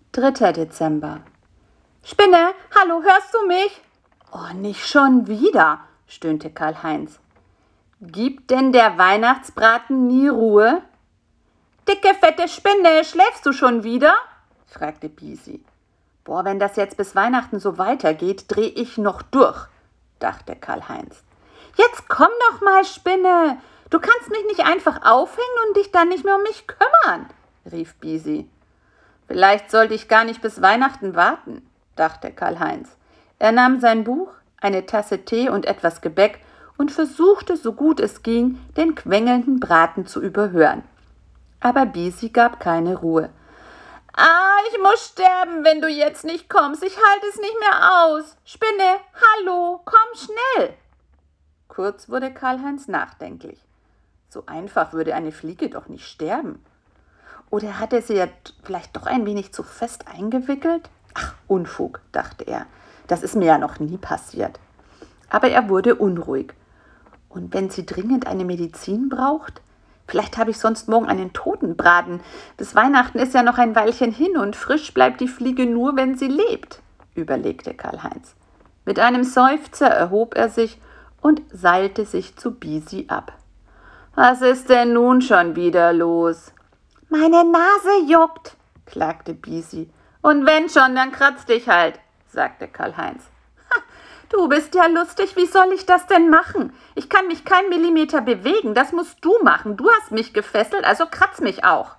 3. Dezember. »Spinne, hallo, hörst du mich?« »Oh, nicht schon wieder«, stöhnte Karl-Heinz. »Gibt denn der Weihnachtsbraten nie Ruhe?« »Dicke, fette Spinne, schläfst du schon wieder?« fragte Bisi. »Boah, wenn das jetzt bis Weihnachten so weitergeht, dreh ich noch durch«, dachte Karl-Heinz. »Jetzt komm doch mal, Spinne, du kannst mich nicht einfach aufhängen und dich dann nicht mehr um mich kümmern«, rief Bisi. »Vielleicht sollte ich gar nicht bis Weihnachten warten«, dachte Karl-Heinz. Er nahm sein Buch, eine Tasse Tee und etwas Gebäck und versuchte, so gut es ging, den quengelnden Braten zu überhören. Aber Bisi gab keine Ruhe. »Ah, ich muss sterben, wenn du jetzt nicht kommst. Ich halte es nicht mehr aus. Spinne, hallo, komm schnell!« Kurz wurde Karl-Heinz nachdenklich. So einfach würde eine Fliege doch nicht sterben. Oder hat er sie ja vielleicht doch ein wenig zu fest eingewickelt? Ach, Unfug, dachte er. Das ist mir ja noch nie passiert. Aber er wurde unruhig. Und wenn sie dringend eine Medizin braucht? Vielleicht habe ich sonst morgen einen Totenbraten. Bis Weihnachten ist ja noch ein Weilchen hin und frisch bleibt die Fliege nur, wenn sie lebt, überlegte Karl-Heinz. Mit einem Seufzer erhob er sich und seilte sich zu Bisi ab. »Was ist denn nun schon wieder los?« »Meine Nase juckt«, klagte Bisi. »Und wenn schon, dann kratz dich halt«, sagte Karl-Heinz. »Du bist ja lustig, wie soll ich das denn machen? Ich kann mich keinen Millimeter bewegen, das musst du machen. Du hast mich gefesselt, also kratz mich auch.«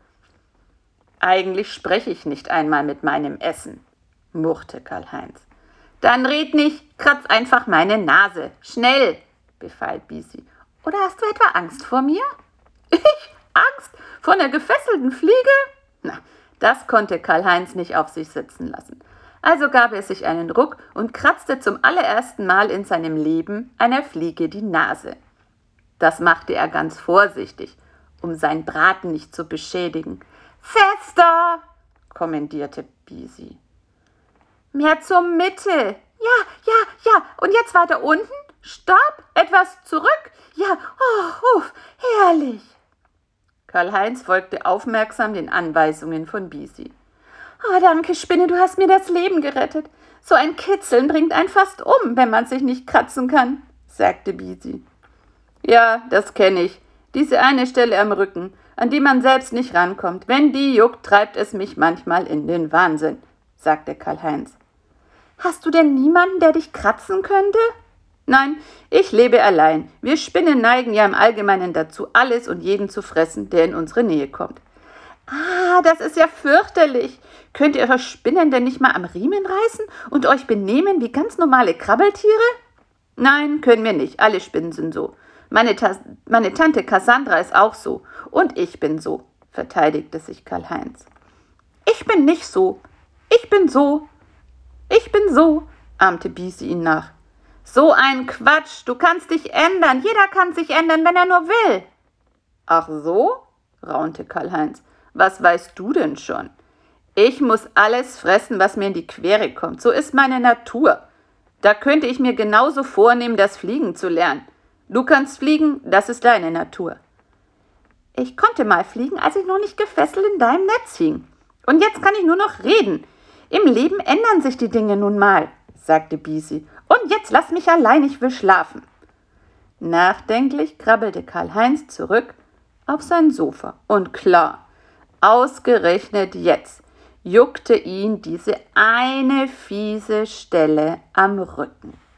»Eigentlich spreche ich nicht einmal mit meinem Essen«, murrte Karl-Heinz. »Dann red nicht, kratz einfach meine Nase. Schnell«, befahl Bisi. »Oder hast du etwa Angst vor mir?« »Ich? Angst? Vor einer gefesselten Fliege?« Na, das konnte Karl-Heinz nicht auf sich sitzen lassen. Also gab er sich einen Ruck und kratzte zum allerersten Mal in seinem Leben einer Fliege die Nase. Das machte er ganz vorsichtig, um seinen Braten nicht zu beschädigen. »Fester«, kommandierte Bisi. »Mehr zur Mitte. Ja, und jetzt weiter unten. Stopp, etwas zurück. Ja, oh, herrlich.« Karl-Heinz folgte aufmerksam den Anweisungen von Bisi. »Oh, danke, Spinne, du hast mir das Leben gerettet. So ein Kitzeln bringt einen fast um, wenn man sich nicht kratzen kann«, sagte Bisi. »Ja, das kenne ich. Diese eine Stelle am Rücken, an die man selbst nicht rankommt. Wenn die juckt, treibt es mich manchmal in den Wahnsinn«, sagte Karl-Heinz. »Hast du denn niemanden, der dich kratzen könnte?« »Nein, ich lebe allein. Wir Spinnen neigen ja im Allgemeinen dazu, alles und jeden zu fressen, der in unsere Nähe kommt.« »Ah, das ist ja fürchterlich. Könnt ihr euch Spinnen denn nicht mal am Riemen reißen und euch benehmen wie ganz normale Krabbeltiere?« »Nein, können wir nicht. Alle Spinnen sind so. Meine Tante Cassandra ist auch so. Und ich bin so«, verteidigte sich Karl-Heinz. »Ich bin nicht so. Ich bin so. Ich bin so«, ahmte Bisi ihn nach. »So ein Quatsch. Du kannst dich ändern. Jeder kann sich ändern, wenn er nur will.« »Ach so?«, raunte Karl-Heinz. »Was weißt du denn schon? Ich muss alles fressen, was mir in die Quere kommt. So ist meine Natur. Da könnte ich mir genauso vornehmen, das Fliegen zu lernen. Du kannst fliegen, das ist deine Natur.« »Ich konnte mal fliegen, als ich noch nicht gefesselt in deinem Netz hing. Und jetzt kann ich nur noch reden. Im Leben ändern sich die Dinge nun mal«, sagte Bisi. »Und jetzt lass mich allein, ich will schlafen.« Nachdenklich krabbelte Karl-Heinz zurück auf sein Sofa. Und klar, ausgerechnet jetzt juckte ihn diese eine fiese Stelle am Rücken.